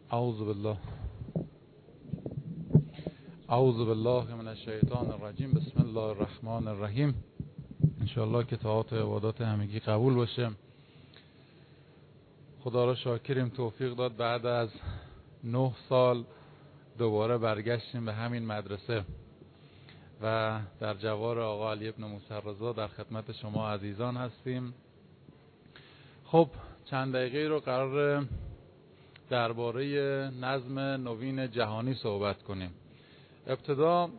اعوذ بالله من الشیطان الرجیم. بسم الله الرحمن الرحیم. انشاءالله که طاعات و عبادات همگی قبول باشه. خدا را شاکریم توفیق داد بعد از 9 سال دوباره برگشتیم به همین مدرسه و در جوار آقا علی ابن موسی رضا در خدمت شما عزیزان هستیم. خب چند دقیقه رو قرار درباره نظم نوین جهانی صحبت کنیم. ابتدا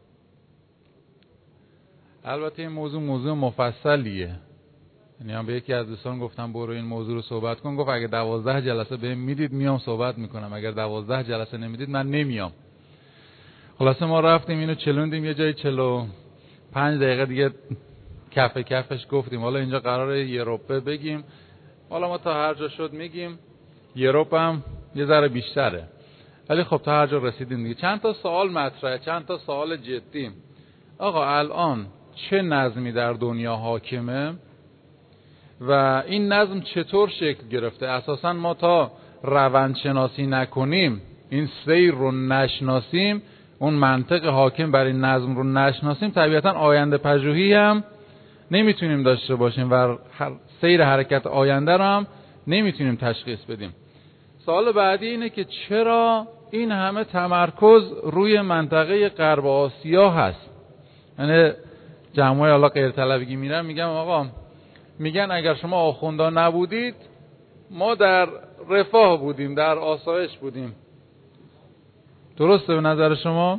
البته این موضوع مفصلیه، یعنی من به یکی از دوستان گفتم برو این موضوع رو صحبت کن، گفت اگه 12 جلسه بهم میدید میام صحبت میکنم، اگر 12 جلسه نمیدید من نمیام. خلاصه ما رفتیم اینو چلوندیم یه جایی 45 دقیقه دیگه کفش گفتیم حالا اینجا قراره یوروپه بگیم، حالا ما تا هر جا شد میگیم، یوروپ هم یه ذره بیشتره ولی خب تا هر جا رسیدیم دیگه. چند تا سوال مطرحه، چند تا سوال جدی. آقا الان چه نظمی در دنیا حاکمه و این نظم چطور شکل گرفته؟ اساسا ما تا روانشناسی نکنیم، این سیر رو نشناسیم، اون منطق حاکم بر این نظم رو نشناسیم، طبیعتا آینده پژوهی هم نمیتونیم داشته باشیم و سیر حرکت آینده رو هم نمیتونیم تشخیص بدیم. سوال بعدی اینه که چرا این همه تمرکز روی منطقه غرب آسیا هست؟ یعنی جمعای الله غیر طلبگی میرن میگم آقا، میگن اگر شما آخوندا نبودید ما در رفاه بودیم، در آسایش بودیم. درسته به نظر شما؟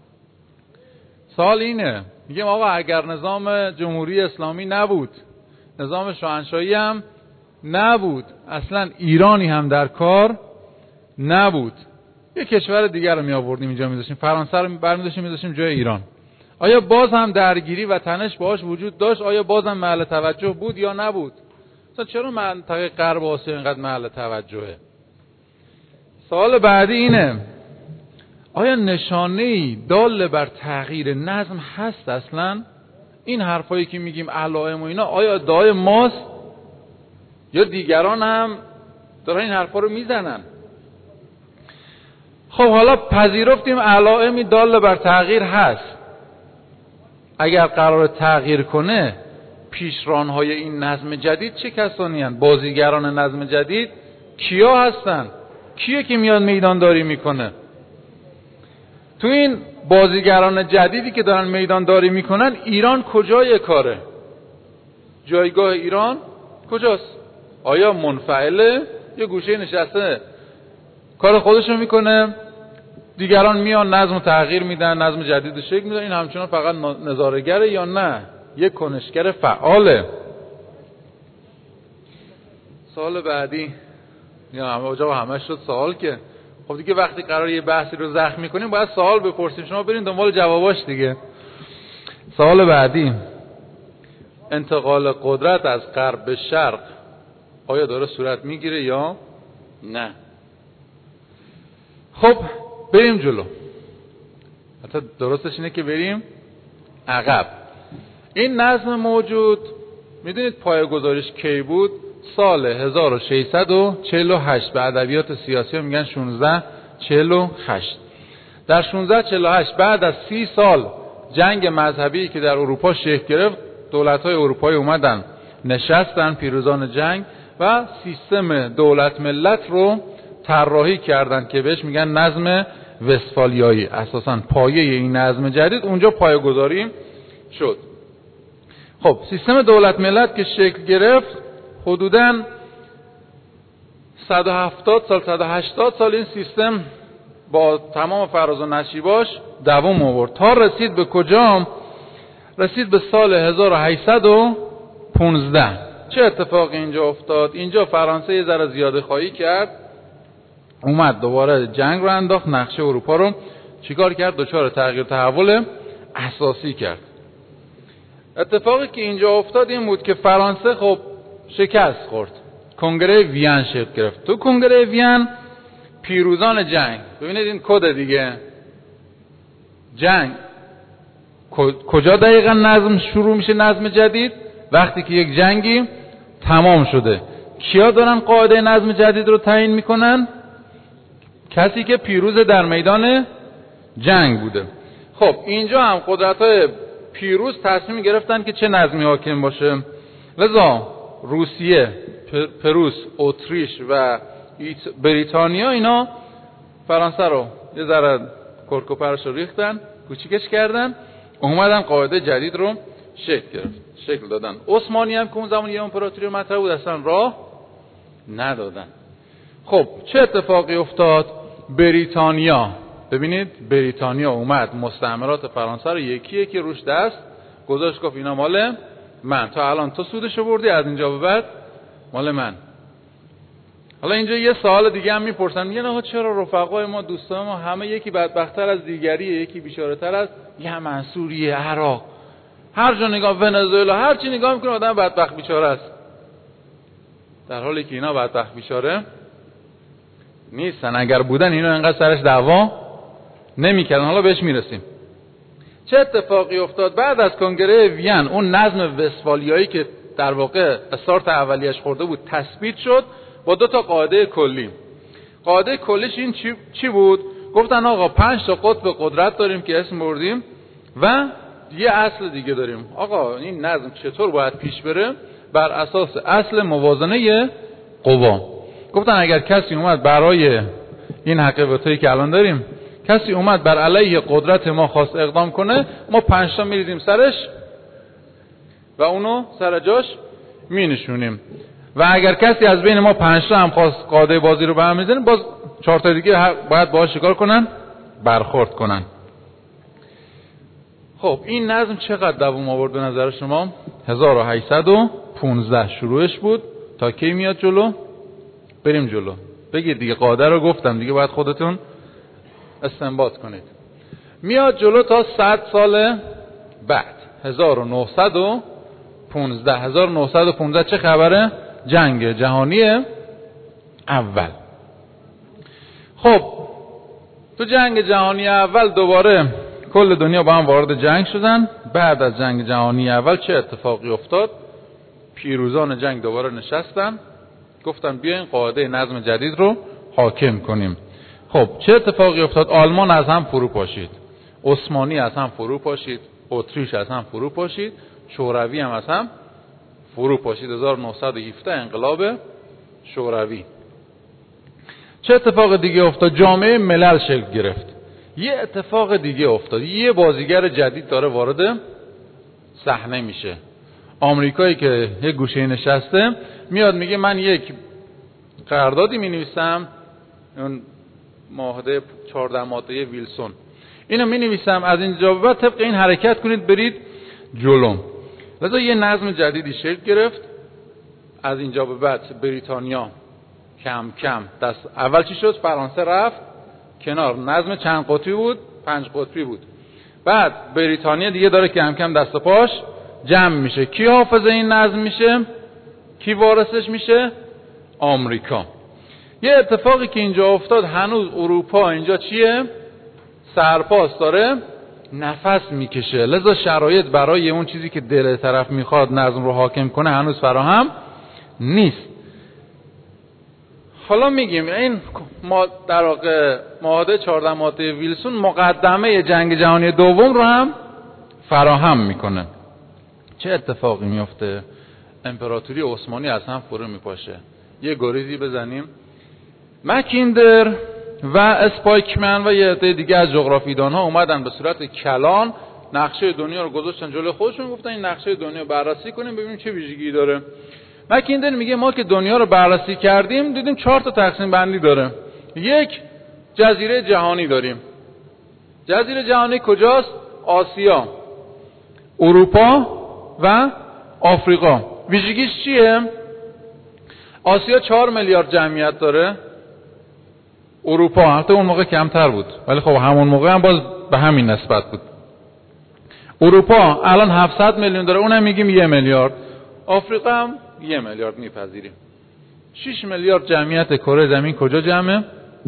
سوال اینه، میگم آقا اگر نظام جمهوری اسلامی نبود، نظام شاهنشاهی هم نبود، اصلا ایرانی هم در کار نبود، یه کشور دیگر رو می آوردیم اینجا میذاشیم، فرانسه رو برمی‌داشتیم میذاشیم جای ایران، آیا باز هم درگیری و تنش باهاش وجود داشت؟ آیا باز هم محل توجه بود یا نبود؟ اصلا چرا منطقه غرب آسیا اینقدر محل توجهه؟ سوال بعدی اینه، آیا نشانه‌ای دال بر تغییر نظم هست اصلا؟ این حرفایی که میگیم علائم و اینا آیا ادعای ماست یا دیگران هم دارن این حرفا رو میزنن؟ خب حالا پذیرفتیم علائمی دال بر تغییر هست. اگر قرار تغییر کنه پیشرانهای این نظم جدید چه کسانی هستند؟ بازیگران نظم جدید کیا هستن؟ کیه که میاد میدانداری میکنه؟ تو این بازیگران جدیدی که دارن میدانداری میکنن ایران کجای کاره؟ جایگاه ایران کجاست؟ آیا منفعله یه گوشه نشسته کار خودشو میکنه، دیگران میان نظم تغییر میدن، نظم جدید شکل میدن، این همچنان فقط نظاره‌گره یا نه یک کنشگر فعاله؟ سوال بعدی یا همه شد سوال که خب دیگه وقتی قرار یه بحثی رو زخمی کنیم باید سوال بپرسیم، شما برین دنبال جواباش دیگه. سوال بعدی، انتقال قدرت از غرب به شرق آیا داره صورت میگیره یا نه؟ خب بریم جلو، حتی درستش اینه که بریم عقب. این نظم موجود میدونید پایه‌گذاریش کی بود؟ سال 1648 به ادبیات سیاسی میگن 1648. در 1648 بعد از 30 سال جنگ مذهبی که در اروپا شکل گرفت، دولت‌های اروپایی اومدن نشستن پیروزان جنگ و سیستم دولت ملت رو طراحی کردن که بهش میگن نظم وستفالیایی. اساساً پایه این نظم جدید اونجا پایه‌گذاری شد. خب سیستم دولت ملت که شکل گرفت حدوداً 170 سال 180 سال این سیستم با تمام فراز و نشیباش دوام آورد تا رسید به کجا؟ رسید به سال 1815. چه اتفاقی اینجا افتاد؟ اینجا فرانسه یه ذره زیاده خواهی کرد، اومد دوباره جنگ رو انداخت، نقشه اروپا رو چیکار کرد؟ دچار تغییر تحول اساسی کرد. اتفاقی که اینجا افتاد این بود که فرانسه خب شکست خورد، کنگره وین شکل گرفت. تو کنگره وین پیروزان جنگ، ببینید این کد دیگه، جنگ کجا دقیقا نظم شروع میشه؟ نظم جدید وقتی که یک جنگی تمام شده. کیا دارن قاعده نظم جدید رو تعیین میکنن؟ کسی که پیروز در میدان جنگ بوده. خب اینجا هم قدرت‌های پیروز تصمیم گرفتن که چه نظمی حاکم باشه. لذا روسیه، پروس، اتریش و بریتانیا اینا فرانسه رو یه ذره کرکوپرش رو ریختن، کوچیکش کردن، اومدن قاعده جدید رو شکل دادن. عثمانی هم که اون زمان یه امپراتوری مطرح بود اصلا راه ندادن. خب چه اتفاقی افتاد؟ بریتانیا، ببینید بریتانیا اومد مستعمرات فرانسه رو یکی یکی روش دست گذاشت، گفت اینا مال من، تا الان تو سودشو بردی، از اینجا به بعد مال من. حالا اینجا یه سوال دیگه هم میپرسن، میگن آقا چرا رفقای ما، دوستان ما همه یکی بدبخت‌تر از دیگریه، یکی بیچاره‌تر از یمن، سوریه، عراق، هر جا نگاه، ونزوئلا، هر چی نگاه میکنه آدم بدبخت بیچاره است، در حالی که اینا بدبخت بیچاره نیستن. اگر بودن اینا انقدر سرش دعوا نمیکردن. حالا بهش میرسیم. چه اتفاقی افتاد بعد از کنگره وین؟ اون نظم وستفالیایی که در واقع استارت اولیش خورده بود تثبیت شد با 2 تا قاعده کلی. قاعده کلیش این چی بود؟ گفتن آقا 5 تا قطب قدرت داریم که اسم بردیم و یه اصل دیگه داریم. آقا این نظم چطور باید پیش بره؟ بر اساس اصل موازنه قوا. گفتن اگر کسی اومد برای این حقیقتایی که الان داریم، کسی اومد بر علیه قدرت ما خواست اقدام کنه، ما 5 تا میریزیم سرش و اونو سر جاش مینشونیم. و اگر کسی از بین ما 5 تا هم خواست قاعده بازی رو به هم میزنه، باز 4 تا دیگه باید باهاش چیکار کنن؟ برخورد کنن. خب این نظم چقدر دوام آورد به نظر شما؟ 1815 شروعش بود. تا کی میاد جلو؟ بریم جلو. بگید دیگه، قاعده رو گفتم دیگه، باید خودتون استنباط کنید. میاد جلو تا 100 سال بعد، 1915 چه خبره؟ جنگ جهانی اول. خب تو جنگ جهانی اول دوباره کل دنیا با هم وارد جنگ شدن. بعد از جنگ جهانی اول چه اتفاقی افتاد؟ پیروزان جنگ دوباره نشستن، گفتن بیاین قاعده نظم جدید رو حاکم کنیم. خب چه اتفاقی افتاد؟ آلمان از هم فرو پاشید، عثمانی از هم فرو پاشید، اتریش از هم فرو پاشید، شوروی هم از هم فرو پاشید. 1917 انقلاب شوروی. چه اتفاق دیگه افتاد؟ جامعه ملل شکل گرفت. یه اتفاق دیگه افتاد، یه بازیگر جدید داره وارد صحنه میشه. آمریکایی که یه گوشه نشسته میاد میگه من یک قراردادی مینویسم، اون معاهده 14 ماده ویلسون، اینو مینویسم، از اینجا به بعد طبق این حرکت کنید برید جلو. لذا یه نظم جدیدی شکل گرفت. از اینجا به بعد بریتانیا کم کم دست اول چی شد؟ فرانسه رفت کنار. نظم چند قطبی بود؟ 5 قطبی بود. بعد بریتانیا دیگه داره کم کم دست و پاش جمع میشه. کی حافظ این نظم میشه؟ کی وارثش میشه؟ آمریکا. یه اتفاقی که اینجا افتاد، هنوز اروپا اینجا چیه؟ سرپاس داره نفس میکشه. لذا شرایط برای اون چیزی که دل طرف میخواد نظم رو حاکم کنه هنوز فراهم نیست. حالا میگیم این در واقع معاهده 14 ماده ویلسون مقدمه جنگ جهانی دوم رو هم فراهم میکنه. چه اتفاقی میفته؟ امپراتوری عثمانی از هم فرو میپاشه. یه گریزی بزنیم. مکیندر و اسپایکمن و یه عده دیگه از جغرافیدان ها اومدن به صورت کلان نقشه دنیا رو گذاشتن جلوی خودشون، گفتن این نقشه دنیا بررسی کنیم ببینیم چه ویژگی داره. مکیندر میگه ما که دنیا رو بررسی کردیم دیدیم 4 تا تقسیم بندی داره. یک، جزیره جهانی داریم. جزیره جهانی کجاست؟ آسیا، اروپا و آفریقا. ویژگیش چیه؟ آسیا 4 میلیارد جمعیت داره. اروپا البته اون موقع کمتر بود ولی خب همون موقع هم باز به همین نسبت بود. اروپا الان 700 میلیون داره، اونم میگیم 1 میلیارد. آفریقا هم 1 میلیارد میپذیریم. 6 میلیارد جمعیت کره زمین کجا جمعه؟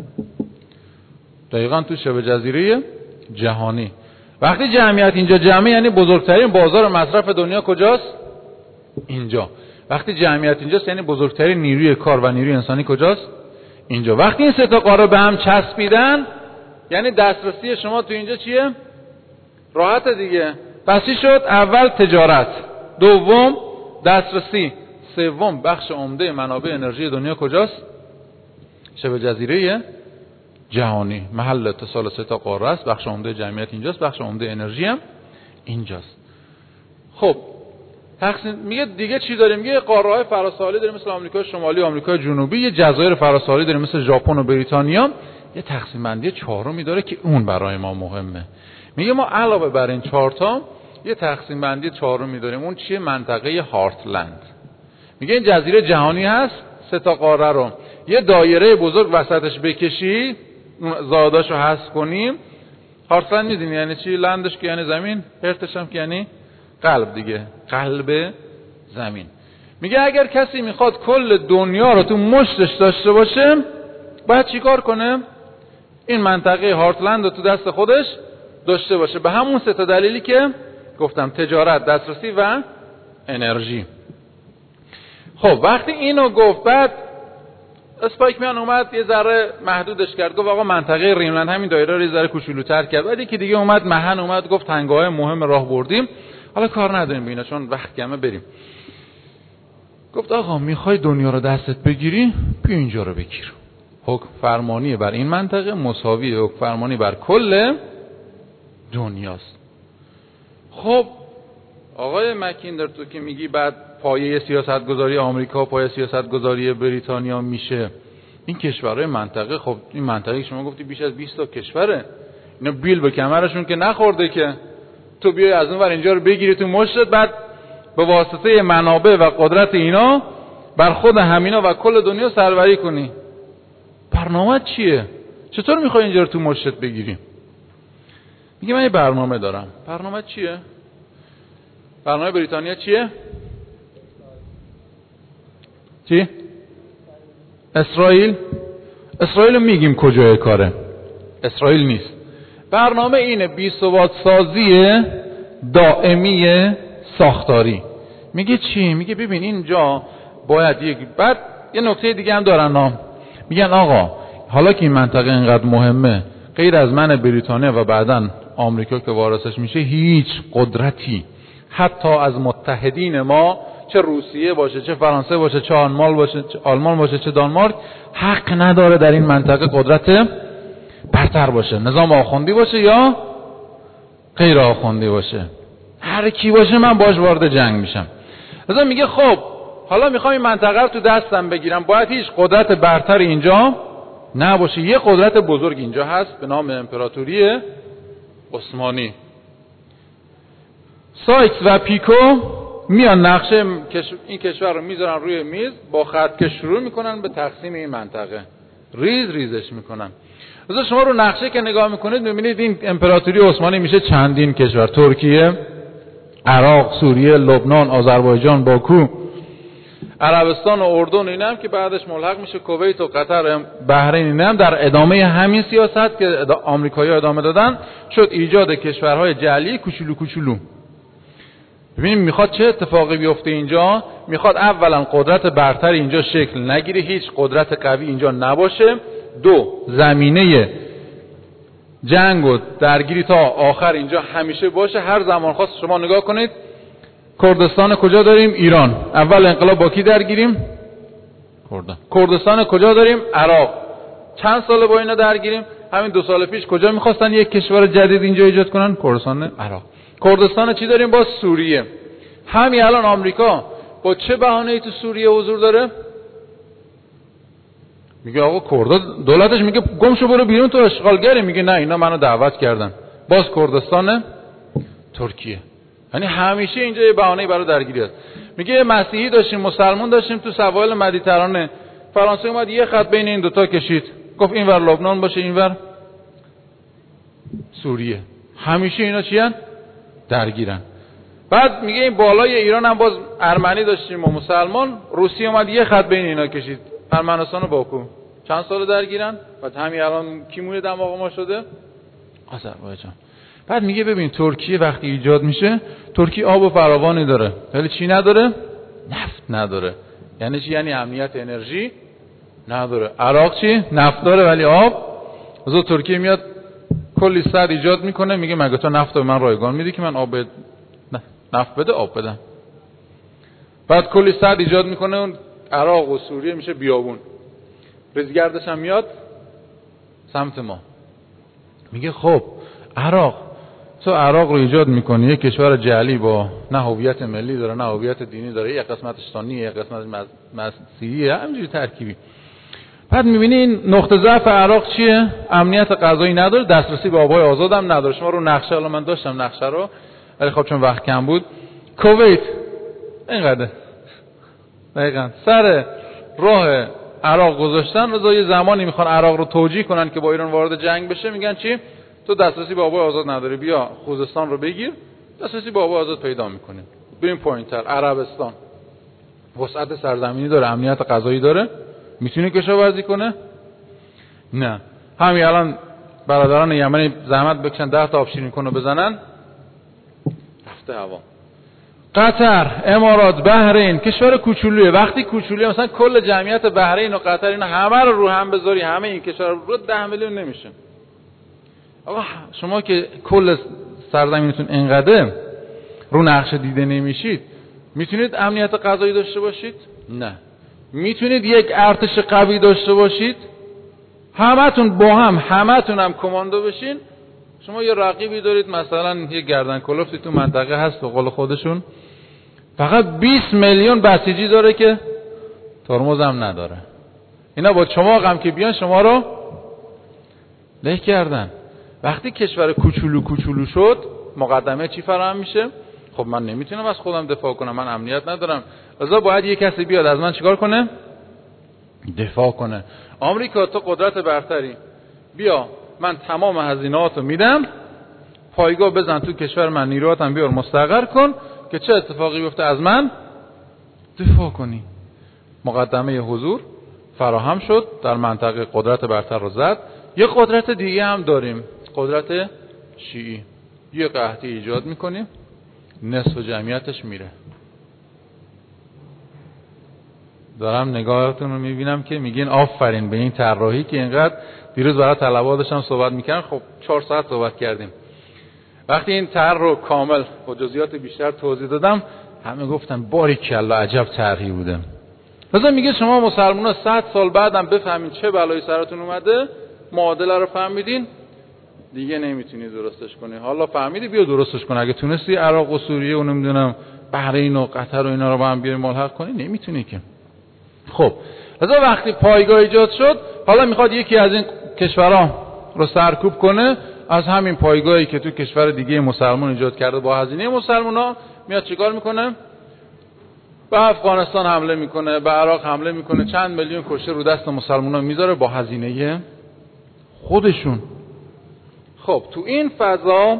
دقیقاً تو شبه جزیره جهانی. وقتی جمعیت اینجا جمعه یعنی بزرگترین بازار مصرف دنیا کجاست؟ اینجا. وقتی جمعیت اینجاست یعنی بزرگترین نیروی کار و نیروی انسانی کجاست؟ اینجا. وقتی این سه تا قاره به هم چسبیدن یعنی دسترسی شما تو اینجا چیه؟ راحت دیگه. پس چی شد؟ اول تجارت، دوم دسترسی، سوم بخش عمده منابع انرژی دنیا کجاست؟ شبه جزیره جهانی، محل اتصال سه تا قاره است. بخش عمده جمعیت اینجاست، بخش عمده انرژی هم اینجاست. خب تقسیم میگه دیگه چی داریم؟ میگه قاره‌های فراساحلی داریم مثل آمریکای شمالی و آمریکای جنوبی، یه جزایر فراساحلی داریم مثل ژاپن و بریتانیا. یه تقسیم بندی چهارمی داره که اون برای ما مهمه. میگه ما علاوه بر این چهار تا یه تقسیم بندی چهارمی داریم. اون چیه؟ منطقه هارتلند. میگه این جزیره جهانی هست، سه تا قاره رو یه دایره بزرگ وسطش بکشی، زاداشو حذف کنیم. هارتلند میدونی یعنی چی؟ لندش که یعنی زمین، هرتش هم که یعنی قلب دیگه، قلب زمین. میگه اگر کسی میخواد کل دنیا رو تو مشتش داشته باشه باید چیکار کنه؟ این منطقه هارتلند رو تو دست خودش داشته باشه، به همون سه تا دلیلی که گفتم: تجارت، دسترسی و انرژی. خب وقتی اینو گفت بعد اسپایکمن اومد یه ذره محدودش کرد، گفت آقا منطقه ریملند همین دایره رو یه ذره کوچولوتر کرد. بعد یکی دیگه اومد مهن اومد گفت تنگه‌های مهم راه بردیم، حالا کار نداریم به اینا چون وقت کمه، بریم. گفت آقا میخوای دنیا رو دستت بگیری؟ بیا اینجا رو بگیر. حکم فرمانی بر این منطقه مساوی حکم فرمانی بر کل دنیاست. خب آقای مکیندر تو که میگی بعد پایه سیاستگذاری آمریکا پایه سیاستگذاری بریتانیا میشه این کشورهای منطقه، خب این منطقه شما گفتی بیش از 20 تا کشوره، اینا بیل به کمرشون که نخورده که تو بیای از اون ور اینجا رو بگیری تو مشتت، بعد به واسطه منابع و قدرت اینا بر خود همینا و کل دنیا سروری کنی. برنامه چیه؟ چطور میخوای اینجا رو تو مشتت بگیری؟ میگه من یه برنامه دارم. برنامه چیه؟ برنامه بریتانیا چیه؟ چی؟ اسرائیل رو میگیم کجای کاره، اسرائیل نیست. برنامه اینه بی‌ثبات سازی دائمی ساختاری. میگه چی؟ میگه ببین اینجا باید بعد یه نکته دیگه هم دارن میگن آقا حالا که این منطقه اینقدر مهمه، غیر از من بریتانیا و بعداً آمریکا که وارثش میشه هیچ قدرتی حتی از متحدین ما، چه روسیه باشه، چه فرانسه باشه، چه آلمان باشه، چه دانمارک، حق نداره در این منطقه قدرت برتر باشه، نظام آخوندی باشه یا غیر آخوندی باشه، هر کی باشه من باش وارد جنگ میشم. لذا میگه خب حالا میخوام این منطقه رو تو دستم بگیرم، باید هیچ قدرت برتر اینجا نباشه. یه قدرت بزرگ اینجا هست به نام امپراتوری عثمانی. سایکس و پیکو میان نقشه این کشور رو میذارن روی میز، با خط کش شروع میکنن به تقسیم این منطقه، ریزش میکنن. مثلا شما رو نقشه که نگاه میکنید میبینید این امپراتوری عثمانی میشه چندین کشور: ترکیه، عراق، سوریه، لبنان، آذربایجان، باکو، عربستان و اردن، اینا هم که بعدش ملحق میشه کویت و قطر، بحرین. اینا هم در ادامه همین سیاست که آمریکایی‌ها ادامه دادن شد ایجاد کشورهای جعلی کوچولو. ببینیم میخواد چه اتفاقی بیفته اینجا. میخواد اولا قدرت برتر اینجا شکل نگیره، هیچ قدرت قوی اینجا نباشه. دو، زمینه جنگ و درگیری تا آخر اینجا همیشه باشه. هر زمان خواست شما نگاه کنید کردستان کجا داریم؟ ایران. اول انقلاب با کی درگیریم؟ کردستان کجا داریم؟ عراق. چند سال با اینا درگیریم؟ همین 2 سال پیش کجا میخواستن یک کشور جدید اینجا ایجاد کنن؟ کردستان عراق. کردستان چی داریم؟ با سوریه. همین الان آمریکا با چه بهانه‌ای تو سوریه حضور داره؟ میگه آقا کردا، دولتش میگه گم شو برو بیرون تو اشغالگری. میگه نه اینا منو دعوت کردن. باز کردستان ترکیه. یعنی همیشه اینجا یه بهانه‌ای برای درگیری است. میگه مسیحی داشتیم، مسلمان داشتیم تو سواحل مدیترانه. فرانسه اومد یه خط بین این دوتا کشید، گفت اینور لبنان باشه اینور سوریه. همیشه اینا چی ان؟ درگیرن. بعد میگه این بالای ایران هم باز ارمنی داشتیم و مسلمان. روسیه اومد یه خط بین اینا کشید، ارمنستان و باکو. چند سال درگیرن. بعد همین الان کی موی دماغ ما شده؟ آذربایجان. بعد میگه ببین ترکیه وقتی ایجاد میشه، ترکیه آب و فراوانی داره ولی چی نداره؟ نفت نداره. یعنی چی؟ یعنی امنیت انرژی نداره. عراق چی؟ نفت داره ولی آب. از ترکیه میاد کلی سد ایجاد میکنه، میگه مگه تو نفت به من رایگان میدی که من آب نفت بده آب بدم. بعد کلی سد ایجاد میکنه، اون عراق و سوریه میشه بیابون، ریزگردش هم میاد سمت ما. میگه خب تو عراق رو ایجاد میکنی، یک کشور جعلی با نه هویت ملی داره نه هویت دینی داره، یک قسمتش سنیه یک قسمتش مسیحیه، همینجوری ترکیبی. بعد میبینی این نقطه ضعف عراق چیه؟ امنیت غذایی نداره، دسترسی به آبهای آزاد هم نداره. شما رو نقشه، الان من داشتم نقشه رو ولی خب چون وقت کم بود، کویت اینقدر دقیقاً سر راه عراق گذاشتن. رضا یه زمانی میخوان عراق رو توجیه کنن که با ایران وارد جنگ بشه، میگن چی؟ تو دسترسی به آبهای آزاد نداری، بیا خوزستان رو بگیر، دسترسی به آبهای آزاد پیدا میکنیم. بریم پایینتر، عربستان وسعت سرزمینی داره، امنیت غذایی داره، میتونه کشاورزی کنه؟ نه. همین الان برادران یمنی زحمت بکشن 10 تا آب شیرین کنو بزنن، رفته هوا. قطر، امارات، بحرین، کشور کوچولوئه. وقتی کوچولوئه مثلا کل جمعیت بحرین و قطر اینا همه رو هم بذاری، همه این کشور رو 10 میلیون نمیشه. آقا شما که کل سرزمینتون اینقدر رو نقشه دیده نمیشید، میتونید امنیت غذایی داشته باشید؟ نه. میتونید یک ارتش قوی داشته باشید؟ همتون با همتون هم کماندو بشین؟ شما یه رقیبی دارید مثلا یه گردن کلفتی تو منطقه هست به قول خودشون، فقط 20 میلیون بسیجی داره که ترمز هم نداره. اینا با چماق هم که بیان شما رو له کردن. وقتی کشور کوچولو شد، مقدمه چی فراهم میشه؟ خب من نمیتونم از خودم دفاع کنم، من امنیت ندارم، لذا باید یه کسی بیاد از من چیکار کنه؟ دفاع کنه. آمریکا تو قدرت برتری، بیا من تمام هزینه‌هاتو میدم، پایگاه بزن تو کشور من، نیروهاتم بیار مستقر کن که چه اتفاقی بیفته از من دفاع کنی. مقدمه حضور فراهم شد، در منطقه قدرت برتر رو زد. یه قدرت دیگه هم داریم، قدرت شیعی. یه قحطی ایجاد میکنیم، نصف جمعیتش میره. دارم نگاهتون رو میبینم که میگین آفرین به این طراحی که اینقدر دیروز برای طلبا داشتم صحبت میکردم. خب 4 ساعت صحبت کردیم. وقتی این طرح رو کامل با جزئیات بیشتر توضیح دادم، همه گفتن باریکلا عجب طرحی بوده. مثلا میگه شما مسلمان‌ها 100 سال بعدم بفهمین چه بلایی سرتون اومده، معادله رو فهمیدین، دیگه نمیتونی درستش کنی. حالا فهمیدی بیا درستش کن. اگه تونستی عراق و سوریه و نمیدونم بحرین و قطر و اینا رو با هم بیاری ملحق کنی، نمیتونی که. خب لذا وقتی پایگاه ایجاد شد، حالا میخواد یکی از این کشورها رو سرکوب کنه، از همین پایگاهی که تو کشور دیگه مسلمان ایجاد کرده با هزینه مسلمانا، میاد چیکار میکنه؟ به افغانستان حمله میکنه، به عراق حمله میکنه، چند میلیون کشته رو دست مسلمانا میذاره با هزینه خودشون. خب تو این فضا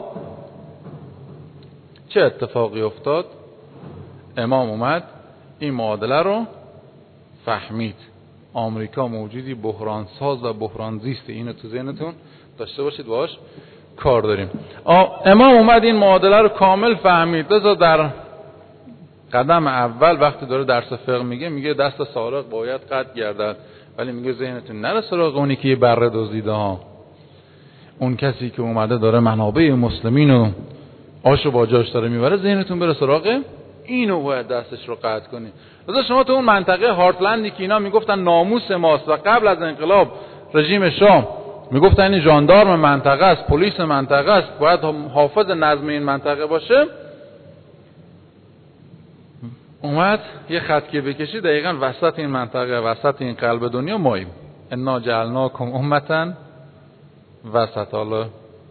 چه اتفاقی افتاد؟ امام اومد این معادله رو فهمید. آمریکا موجودی بحران ساز و بحران زیست، اینو تو ذهنتون داشته باشید، باهاش کار داریم. امام اومد این معادله رو کامل فهمید. لذا در قدم اول وقتی داره درس فقه میگه دست سارق باید قطع گردد، ولی میگه ذهنتون نره سراغ اونی که یه بره دزدیده ها، اون کسی که اومده داره منابع مسلمین و آشو با جاش داره میبره، ذهنتون بره سراغ اینو باید دستش رو قطع کنی. لذا شما تو اون منطقه هارتلندی که اینا میگفتن ناموس ماست و قبل از انقلاب رژیم شاه میگفتن این ژاندارم منطقه است، پلیس منطقه است، باید حافظ نظم این منطقه باشه، اومد یه خط که بکشی دقیقاً وسط این منطقه، وسط این قلب دنیا ماییم. انا جعلناکم امة وسط. حالا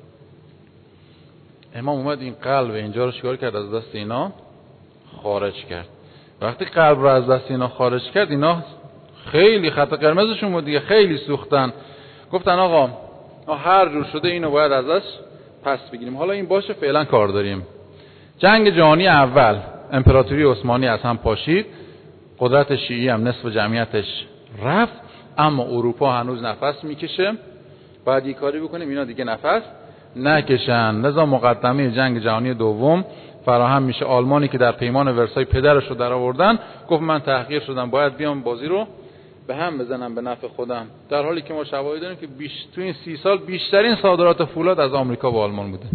امام اومد این قلب اینجا رو چیکار کرد؟ از دست اینا خارج کرد. وقتی قلب رو از دست اینا خارج کرد، اینا خیلی خط قرمزشون بود دیگه، خیلی سوختن. گفتن آقا هر جور شده اینو باید ازش پس بگیریم. حالا این باشه، فعلا کار داریم. جنگ جهانی اول، امپراتوری عثمانی از هم پاشید، قدرت شیعی هم نصف جمعیتش رفت، اما اروپا هنوز نفس میکشه. باید یه کاری بکنیم اینا دیگه نفس نکشن. لذا مقدمه جنگ جهانی دوم فراهم میشه. آلمانی که در پیمان ورسای پدرش رو در آوردن، گفت من تحقیر شدم، باید بیام بازی رو به هم بزنم به نفع خودم، در حالی که ما شواهد داریم که تو این 30 سال بیشترین صادرات فولاد از آمریکا به آلمان بوده.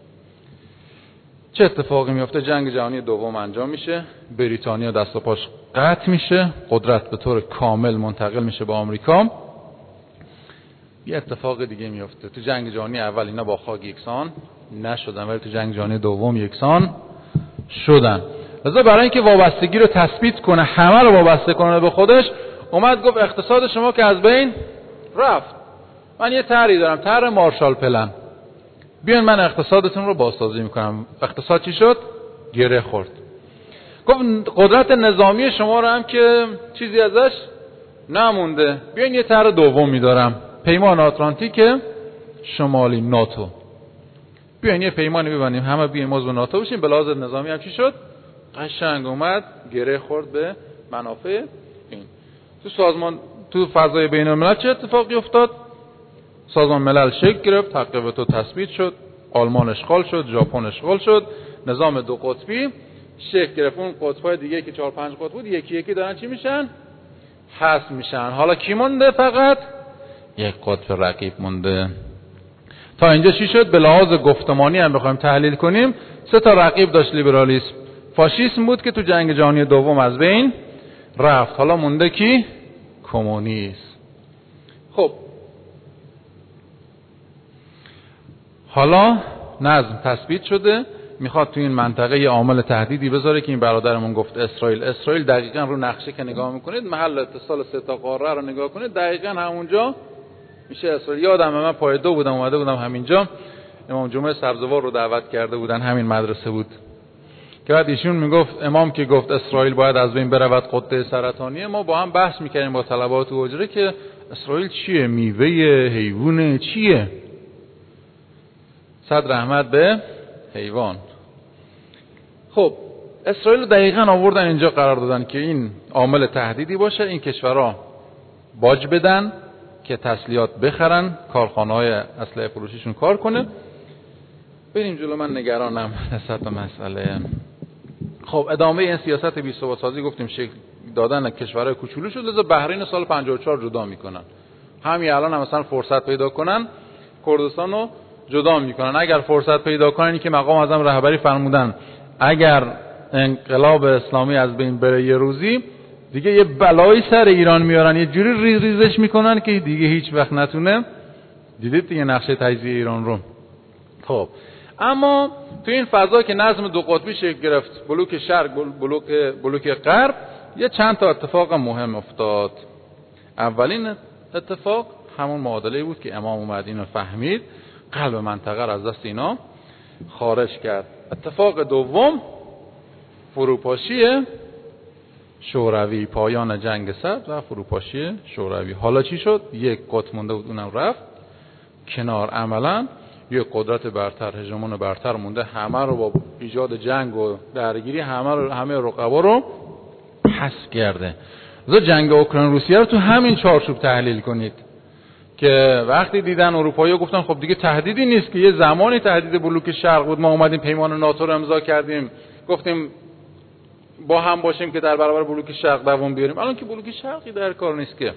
چه اتفاقی میفته؟ جنگ جهانی دوم انجام میشه، بریتانیا دست و پاش قطع میشه، قدرت به طور کامل منتقل میشه به آمریکا. یه اتفاق دیگه میفته، تو جنگ جهانی اول اینا با خاک یکسان نشدن، ولی تو جنگ جهانی دوم یکسان شدن. لذا برای اینکه وابستگی رو تثبیت کنه، همه رو وابسته کنه به خودش، اومد گفت اقتصاد شما که از بین رفت، من یه طرحی دارم، طرح مارشال پلن، بیان من اقتصادتون رو بازسازی میکنم. اقتصاد چی شد؟ گره خورد. گفت قدرت نظامی شما رو هم که چیزی ازش نمونده، بیان یه طرح دومی دارم، پیمان آتلانتیک شمالی، ناتو. بیان یه پیمانی ببندیم، همه بیایم عضو ناتو بشیم. به لحاظ نظامی هم چی شد؟ قشنگ اومد گره خورد به منافع این. تو فضای بین الملل چه اتفاقی افتاد؟ سازمان ملل شکل گرفت، حق وتو تثبیت شد، آلمان اشغال شد، ژاپن اشغال شد، نظام دو قطبی شکل گرفت. اون قطب‌های دیگه که 4-5 قطب بود یکی یکی دارن چی میشن؟ حذف میشن. حالا کی مونده؟ فقط یک قطب رقیب مونده. تا اینجا چی شد؟ به لحاظ گفتمانی هم بخوایم تحلیل کنیم، 3 تا رقیب داشت لیبرالیسم. فاشیسم بود که تو جنگ جهانی دوم از بین رفت. حالا مونده کی؟ کمونیسم. خب حالا نظم تثبیت شده، میخواد تو این منطقه یه عامل تهدیدی بذاره که این برادرمون گفت اسرائیل دقیقاً رو نقشه که نگاه میکنید، محل اتصال 3 تا قاره رو نگاه کنید، دقیقاً همونجا میشه اسرائیل. یادم من پای 2 بودم، اومده بودم همینجا، امام جمعه سبزوار رو دعوت کرده بودن، همین مدرسه بود که بعد ایشون میگفت امام که گفت اسرائیل باید از بین برود قطه سرطانیه، ما با هم بحث میکردیم با طلبات و حجره که اسرائیل چیه؟ میوه، حیوانه، چیه؟ صد رحمت به حیوان. خب اسرائیل دقیقاً آوردن اینجا قرار دادن که این عامل تهدیدی باشه، این کشورها باج بدن که تسلیحات بخرن، کارخانه‌های اسلحه فروشیشون کار کنه. بریم جلو، من نگرانم نسبت به مسئله. خب ادامه این سیاست بی‌ثبات‌سازی گفتیم شکل دادن کشورهای کوچولو شد، لذا بحرین سال 54 جدا میکنن. همین الان هم مثلا فرصت پیدا کنن کردستان رو جدا میکنن. اگر فرصت پیدا کنن که مقام اعظم رهبری فرمودن اگر انقلاب اسلامی از بین بره یه روزی دیگه یه بلایی سر ایران میارن، یه جوری ریزش میکنن که دیگه هیچ وقت نتونه. دیدید دیگه نقشه تجزیه ایران رو. خب اما تو این فضا که نظم دو قطبی شکل گرفت، بلوک شرق بلوک غرب، یه چند تا اتفاق مهم افتاد. اولین اتفاق همون معادله بود که امام اومد اینو فهمید، قلب منطقه را از دست اینا خارج کرد. اتفاق دوم فروپاشی شوروی، پایان جنگ سرد و فروپاشی شوروی. حالا چی شد؟ یک قطب مونده بود، اونم رفت کنار. عملا یک قدرت برتر، هژمون برتر مونده، همه رو با ایجاد جنگ و درگیری همه رقبا رو حذف کرده. لذا جنگ اوکراین روسیه رو تو همین چارچوب تحلیل کنید که وقتی دیدن اروپایی‌ها گفتن خب دیگه تهدیدی نیست که یه زمانی تهدید بلوک شرق بود، ما اومدیم پیمان ناتو رو امضا کردیم، گفتیم با هم باشیم که در برابر بلوک شرق دوام بیاریم. الان که بلوک شرقی در کار نیست که.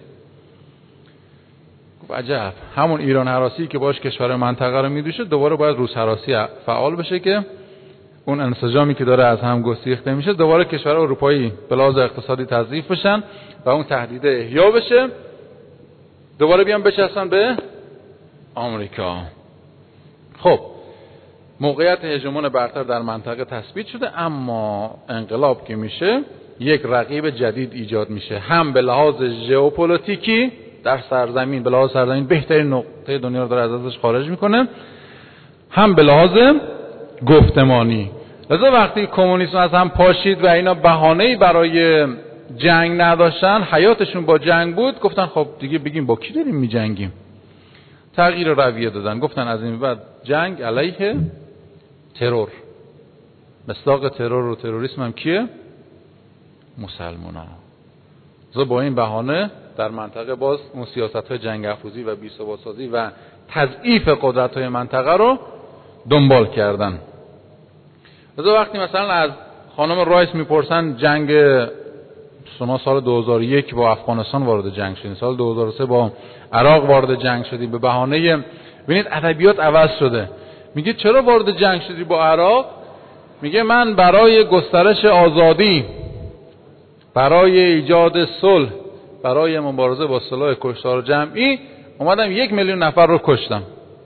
گفت عجب، همون ایران هراسی که باش کشور منطقه رو میدوشه دوباره باید روس هراسی فعال بشه که اون انسجامی که داره از هم گسیخته میشه، دوباره کشور اروپایی به لحاظ اقتصادی تضعیف بشن و اون تهدید احیا بشه، دوباره بیان بچسبن به آمریکا. خب موقعیت هژمون برتر در منطقه تثبیت شده، اما انقلاب که میشه یک رقیب جدید ایجاد میشه، هم به لحاظ ژئوپلیتیکی در سرزمین، به لحاظ سرزمین بهترین نقطه دنیا رو داره از ازش خارج میکنه، هم به لحاظ گفتمانی. لذا وقتی کمونیسم از هم پاشید و اینا بهانه‌ای برای جنگ نداشتن، حیاتشون با جنگ بود، گفتن خب دیگه بگیم با کی داریم میجنگیم. تغییر رویه دادن، گفتن از این بعد جنگ علیه ترور. مصداق ترور و تروریسم هم کیه؟ مسلمان‌ها. لذا با این بهانه در منطقه باز اون سیاست‌های جنگ افروزی و بی‌ثبات‌سازی و تضعیف قدرت‌های منطقه رو دنبال کردن. لذا وقتی مثلا از خانم رایس میپرسن جنگ شما سال 2001 با افغانستان وارد جنگ شدید، سال 2003 با عراق وارد جنگ شدید، به بهانه ببینید ادبیات عوض شده. میگه چرا وارد جنگ شدی با عراق؟ میگه من برای گسترش آزادی، برای ایجاد صلح، برای مبارزه با سلاح کشتار جمعی اومدم 1 میلیون نفر رو کشتم.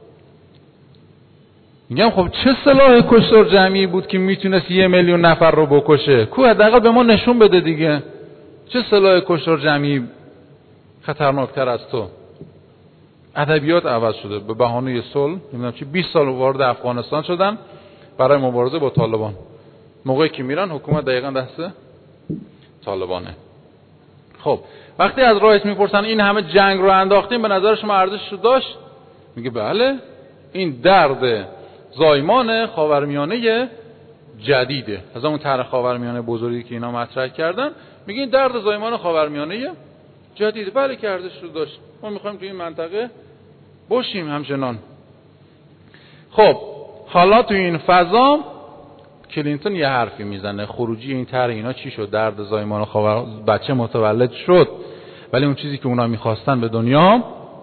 میگم خب چه سلاح کشتار جمعی بود که میتونست 1 میلیون نفر رو بکشه؟ کو حداقل به ما نشون بده دیگه، چه سلاح کشتار جمعی خطرناکتر از تو؟ ادبیات عوض شده. به بهانه صلح نمیدونم چی 20 سال وارد افغانستان شدن برای مبارزه با طالبان. موقعی که میرن حکومت دقیقاً دست طالبانه. خب وقتی از رئیس میپرسن این همه جنگ رو انداختیم به نظر شما ارزشش رو داشت؟ میگه بله، این درد زایمان خاورمیانه جدیده. از اون طرح خاورمیانه بزرگی که اینا مطرح کردن، میگه این درد زایمان خاورمیانه جدیده. بله که ارزشش رو داشت. ما میخوایم تو این منطقه باشیم همچنان. خب حالا تو این فضا کلینتون یه حرفی میزنه، خروجی این طرح اینا چی شد؟ درد زایمان خاور، بچه متولد شد ولی اون چیزی که اونا میخواستن به دنیا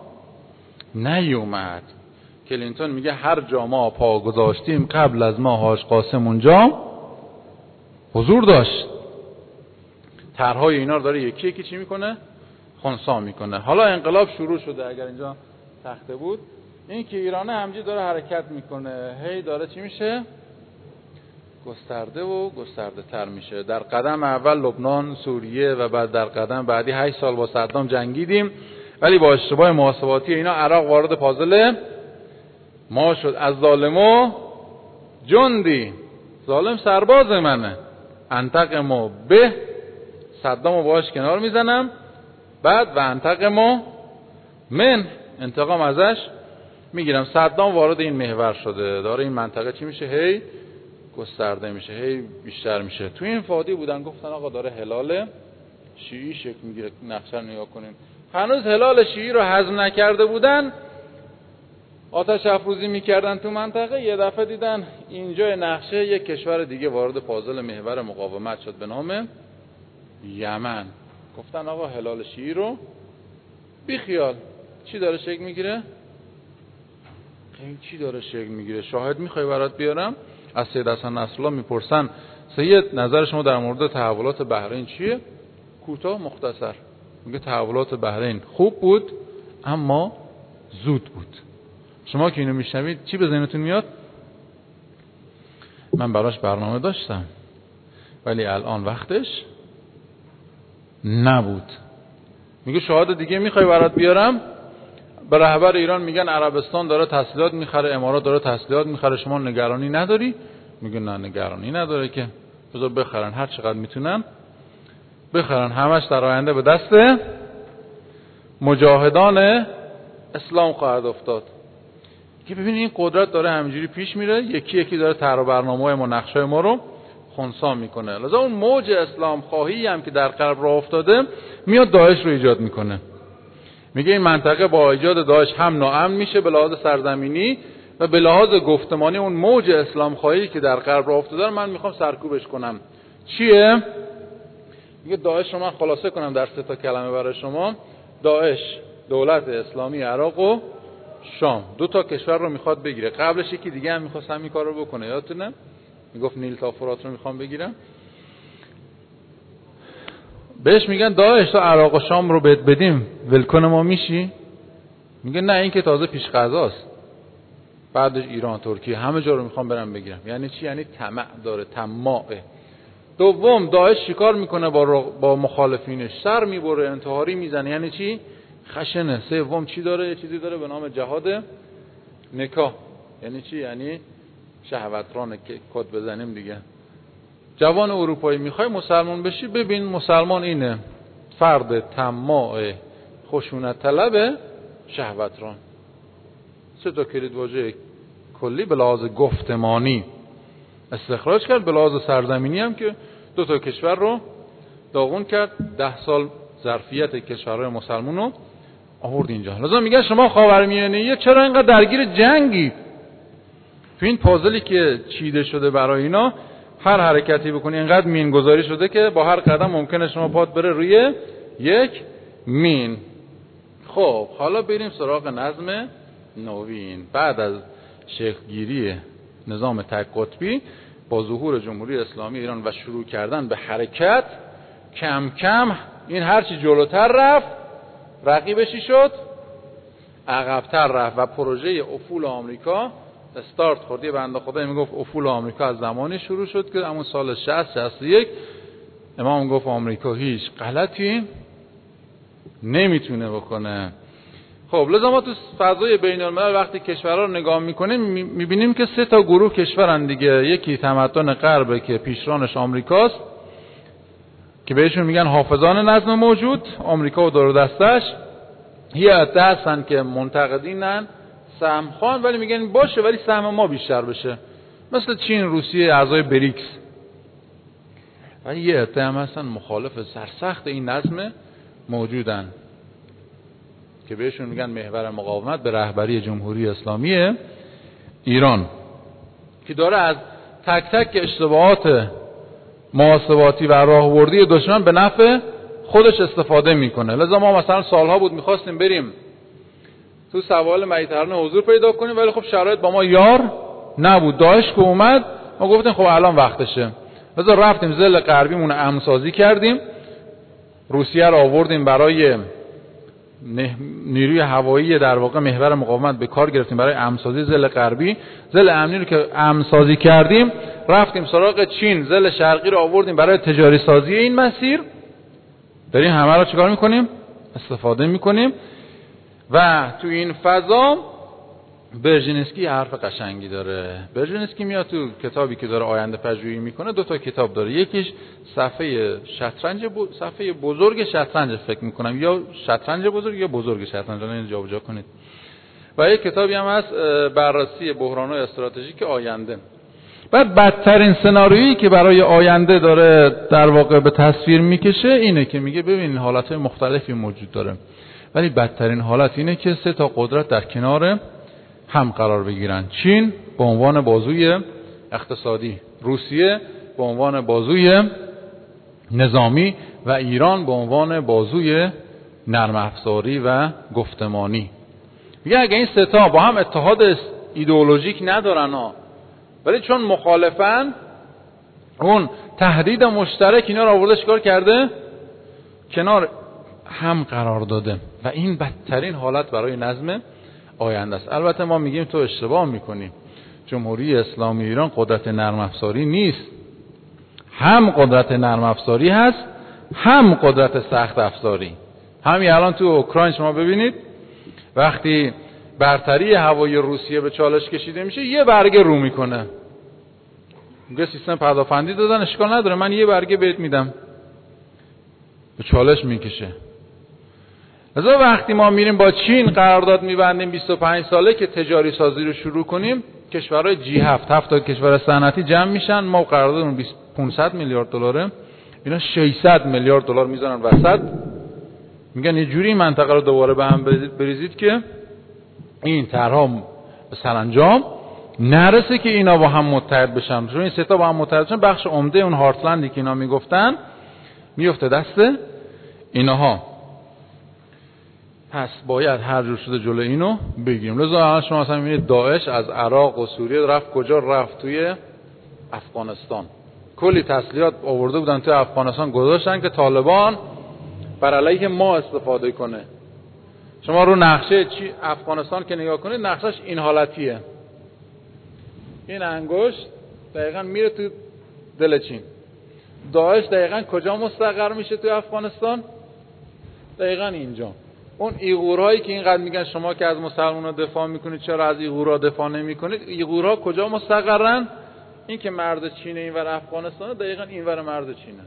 نیومد. کلینتون میگه هر جا ما پا گذاشتیم قبل از ما حاج قاسم اونجا حضور داشت. طرحهای اینا رو داره یکی یکی چی میکنه؟ خنثی میکنه. حالا انقلاب شروع شده، اگر اینجا تخته بود، این که ایران همجوری داره حرکت میکنه، هی داره چی میشه؟ گسترده و گسترده تر میشه. در قدم اول لبنان، سوریه و بعد در قدم بعدی 8 سال با صدام جنگیدیم ولی با اشتباه محاسباتی اینا عراق وارد پازل ما شد. از ظالمو جندی، ظالم سرباز منه، انتقمو به، صدامو باش کنار میزنم، بعد و انتقمو من، انتقام ازش میگیرم. صدام وارد این محور شده، داره این منطقه چی میشه؟ هی گسترده میشه، هی بیشتر میشه. تو این فادی بودن گفتن آقا داره هلال شیعی شکل میگیره. نقشه رو نگاه کنین، هنوز هلال شیعی رو هضم نکرده بودن، آتش افروزی میکردن تو منطقه. یه دفعه دیدن اینجا نقشه یک کشور دیگه وارد پازل محور مقاومت شد به نام یمن. گفتن آقا هلال شیعی رو بیخیال. چی داره شکل میگیره؟ این چی داره شکل میگیره؟ شاهد میخوای برات بیارم؟ از سید حسن نصرالله میپرسن سید نظر شما در مورد تحولات بحرین چیه؟ کوتاه مختصر میگه تحولات بحرین خوب بود اما زود بود. شما که اینو میشنوید چی به ذهنتون میاد؟ من براش برنامه داشتم ولی الان وقتش نبود. میگه شاهد دیگه میخوای برات بیارم؟ به رهبر ایران میگن عربستان داره تسلیحات میخره، امارات داره تسلیحات میخره، شما نگرانی نداری؟ میگه نه نگرانی نداره که، بذار بخرن هر چقدر میتونن بخرن، همش در آینده به دست مجاهدان اسلام خواهد افتاد. که ببینید این قدرت داره همینجوری پیش میره، یکی یکی داره طرح و برنامه‌های ما، نقشه‌های ما رو خنثی میکنه. لذا اون موج اسلام خواهی هم که در غرب راه افتاده میاد داعش رو ایجاد میکنه. میگه این منطقه با ایجاد داعش هم ناامن میشه به لحاظ سرزمینی و به لحاظ گفتمانی. اون موج اسلام خواهی که در غرب راه افتاده من میخوام سرکوبش کنم. چیه؟ میگه داعش رو من خلاصه کنم در 3 کلمه برای شما. داعش دولت اسلامی عراق و شام، 2 کشور رو میخواد بگیره. قبلش یکی دیگه هم میخواست همین کار رو بکنه، یادتونه؟ میگفت نیل تا فرات رو میخوام بگیرم. بهش میگن داعش تو عراق و شام رو بهت بدیم ولکن ما میشی؟ میگه نه این که تازه پیش قضاست، بعدش ایران، ترکیه، همه جا رو میخوام برم بگیرم. یعنی چی؟ یعنی طمع داره، طماعه. دوم داعش شکار میکنه با مخالفینش، سر میبره، انتحاری میزنه. یعنی چی؟ خشنه. سوم چی داره؟ یه چیزی داره به نام جهاد نکاح. یعنی چی؟ یعنی شهوترانه که کد بزنیم دیگه. جوان اروپایی میخوای مسلمان بشی؟ ببین مسلمان اینه، فرد طماع، خشونت طلب، شهوتران. 3 کلید واژه کلی به لحاظ گفتمانی استخراج کرد، به لحاظ سرزمینی هم که 2 کشور رو داغون کرد. 10 سال ظرفیت کشورهای مسلمان رو آورد اینجا. لذا میگن شما خاورمیانه‌ای چرا اینقدر درگیر جنگید؟ تو این پازلی که چیده شده برای اینا هر حرکتی بکنی اینقدر مین گذاری شده که با هر قدم ممکنه شما پات بره روی یک مین. خب حالا بریم سراغ نظم نوین. بعد از شکلگیری نظام تک قطبی با ظهور جمهوری اسلامی ایران و شروع کردن به حرکت، کم کم این هرچی جلوتر رفت رقیبشی شد عقبتر رفت و پروژه افول آمریکا استارت خوردی. بنده خدا میگفت افول آمریکا از زمانی شروع شد که همون سال 60-61 امام گفت آمریکا هیچ غلطی نمیتونه بکنه. خب لذا ما تو فضای بین الملل وقتی کشورها رو نگاه میکنیم میبینیم که 3 گروه کشورن دیگه. یکی تمدن غربه که پیشرانش آمریکاست که بهشون میگن حافظان نظم موجود، آمریکا و دور دستش. یه عده هستن که منتقدینن، سهم خوان، ولی میگن باشه ولی سهم ما بیشتر بشه، مثل چین، روسیه، اعضای بریکس. و یه عده هم هستن مخالف سرسخت این نظم موجودن که بهشون میگن محور مقاومت به رهبری جمهوری اسلامی ایران که داره از تک تک اشتباهات محاسباتی و راهبردی دشمن به نفع خودش استفاده میکنه. لذا ما مثلا سالها بود میخواستیم بریم تو سواحل مدیترانه حضور پیدا کنیم، ولی خب شرایط با ما یار نبود. داعش که اومد ما گفتیم خب الان وقتشه. لذا رفتیم ضلع غربیمون رو امن‌سازی کردیم، روسیه رو آوردیم برای نیروی هوایی در واقع محور مقاومت به کار گرفتیم برای امن‌سازی ضلع غربی. ضلع امنی رو که امن‌سازی کردیم رفتیم سراغ چین، ضلع شرقی رو آوردیم برای تجاری سازی این مسیر. داریم همه رو چیکار میکنیم؟ استفاده میکنیم. و تو این فضا برژینسکی حرف قشنگی داره. برژینسکی میاد تو کتابی که داره آینده پژوهی میکنه 2 کتاب داره. یکیش صفحه صفحه بزرگ شطرنج فکر میکنم، یا شطرنج بزرگ یا بزرگ شطرنج، اینو جابجا کنید. و یک کتابی هم هست بررسی بحران‌های استراتژیک آینده. بعد بدترین سناریویی که برای آینده داره در واقع به تصویر میکشه اینه که میگه ببین حالتهای مختلفی موجود داره، ولی بدترین حالت اینه که 3 قدرت در کنار هم قرار بگیرن. چین به عنوان بازوی اقتصادی، روسیه به عنوان بازوی نظامی و ایران به عنوان بازوی نرم افزاری و گفتمانی. میگه اگه این 3 با هم اتحاد ایدئولوژیک ندارن ولی چون مخالفن، اون تهدید مشترک اینا رو آورده چیکار کرده؟ کنار هم قرار داده و این بدترین حالت برای نظم آینده است. البته ما میگیم تو اشتباه میکنی، جمهوری اسلامی ایران قدرت نرم افزاری نیست، هم قدرت نرم افزاری هست هم قدرت سخت افزاری. همین الان تو اوکراین شما ببینید وقتی برتری هوایی روسیه به چالش کشیده میشه یه برگه رو میکنه، میگه سیستم پدافندی دادن اشکال نداره من یه برگه بهت میدم، به چالش میکشه. از وقتی ما میریم با چین قرارداد میبندیم 25 ساله که تجاری سازی رو شروع کنیم، کشورهای G7 تا کشور صنعتی جمع میشن، ما قراردادمون 500 میلیارد دلاره، اینا 600 میلیارد دلار میذارن وسط، میگن یه جوری منطقه رو دوباره به هم بریزید که این طرح‌ها به سرانجام نرسه که اینا با هم متحد بشن. چون این 3 با هم متحد بشن بخش عمده اون هارتلندی که اینا میگفتن میفته دست اینها. پس باید هر جور شده جلو اینو بگیریم. لذا شما مثلا میبینید داعش از عراق و سوریه رفت کجا؟ رفت توی افغانستان. کلی تسلیحات آورده بودن توی افغانستان گذاشتن که طالبان بر علیه ما استفاده کنه. شما رو نقشه افغانستان که نگاه کنید نقشش این حالتیه، این انگشت دقیقاً میره تو دل چین. داعش دقیقاً کجا مستقر میشه توی افغانستان؟ دقیقاً اینجا. اون ایغورهایی که اینقدر میگن شما که از مسلمان‌ها دفاع میکنید چرا از ایغورها دفاع نمیکنید؟ ایغورها کجا مستقرن؟ این که مرد چینه اینور افغانستانه دقیقاً اینور مرد چینه.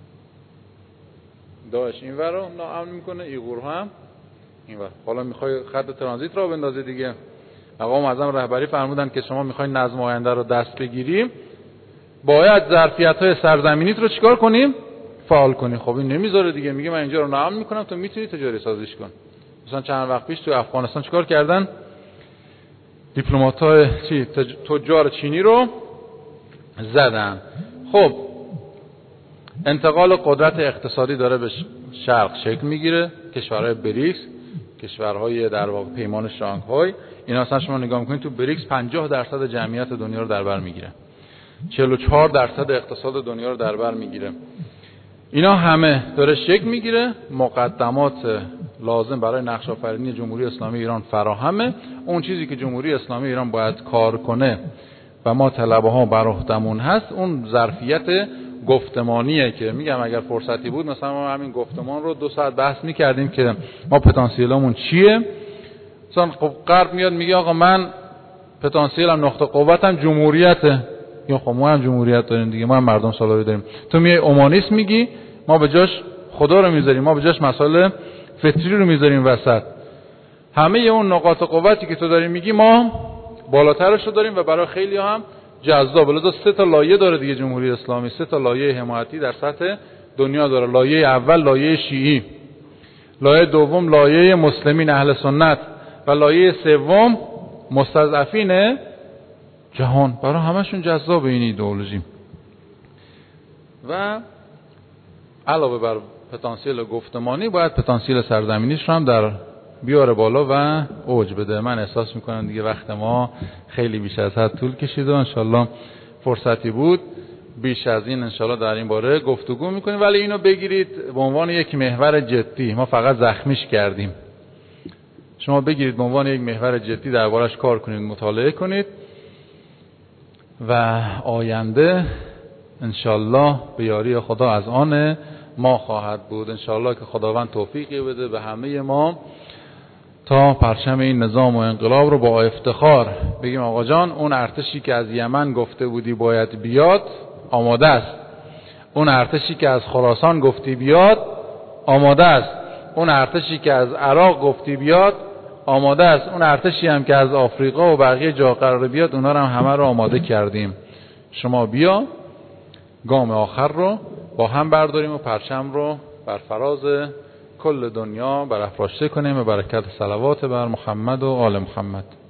داعش اینور رو ناامن میکنه، ایغورها هم اینور. حالا میخوای خط ترانزیت رو بندازی دیگه. مقام اعظم رهبری فرمودن که شما میخوای نظم آینده رو دست بگیریم، باید ظرفیت‌های سرزمینیت رو چیکار کنیم؟ فعال کنیم. خب این نمیذاره دیگه، میگه من اینجا رو ناامن میکنم تو میتونی تجاری سازیش کن. مثلا چند وقت پیش تو افغانستان چیکار کردن؟ دیپلمات‌های تجار چینی رو زدن. خب انتقال قدرت اقتصادی داره به شرق شکل میگیره. کشورهای بریکس، کشورهای در واقع پیمان شانگهای، اینا اصلا شما نگاه میکنید تو بریکس 50% جمعیت دنیا رو در بر میگیره، 44% اقتصاد دنیا رو در بر میگیره. اینا همه داره شکل میگیره، مقدمات لازم برای نقش آفرینی جمهوری اسلامی ایران فراهمه. اون چیزی که جمهوری اسلامی ایران باید کار کنه و ما طلبه ها بر عهدمون هست، اون ظرفیت گفتمانیه که میگم اگر فرصتی بود مثلا ما همین گفتمان رو 2 ساعت بحث میکردیم که ما پتانسیلمون چیه. مثلا خب غرب میاد میگه آقا من پتانسیلم نقطه قوتم جمهوریته، یا خب ما هم جمهوریت داریم دیگه، ما هم مردم سالاری داریم. تو میای اومانیسم میگی، ما به جاش خدا رو میذاریم، ما به جاش مسائل فطری رو میذاریم وسط. همه اون نقاط قوتی که تو داری میگی ما بالاترش رو داریم و برای خیلی هم جذاب. لذا 3 تا لایه داره دیگه جمهوری اسلامی، 3 تا لایه حمایتی در سطح دنیا داره. لایه اول لایه شیعی، لایه دوم لایه مسلمین اهل سنت و لایه سوم مستضعفین جهان. برای همشون جذاب این ایدئولوژی. و علاوه بر پتانسیل گفتمانی باید پتانسیل سرزمینیش رو هم در بیاره بالا و اوج بده. من احساس میکنم دیگه وقت ما خیلی بیش از حد طول کشید و انشالله فرصتی بود بیش از این انشالله در این باره گفتگو میکنیم. ولی اینو بگیرید به عنوان یک محور جدی، ما فقط زخمیش کردیم. شما بگیرید به عنوان یک محور جدی دربارش کار کنید، مطالعه کنید و آینده انشالله به یاری خدا از آن ما خواهد بود. انشالله که خداوند توفیقی بده به همه ما تا پرچم این نظام و انقلاب رو با افتخار بگیم آقا جان اون ارتشی که از یمن گفته بودی باید بیاد آماده است، اون ارتشی که از خراسان گفتی بیاد آماده است، اون ارتشی که از عراق گفتی بیاد آماده است، اون ارتشی هم که از آفریقا و بقیه جا قرار بیاد اونا رو هم همه رو آماده کردیم. شما بیا گام آخر رو با هم برداریم و پرچم رو بر فراز کل دنیا برافراشته کنیم و برکت صلوات بر محمد و آل محمد.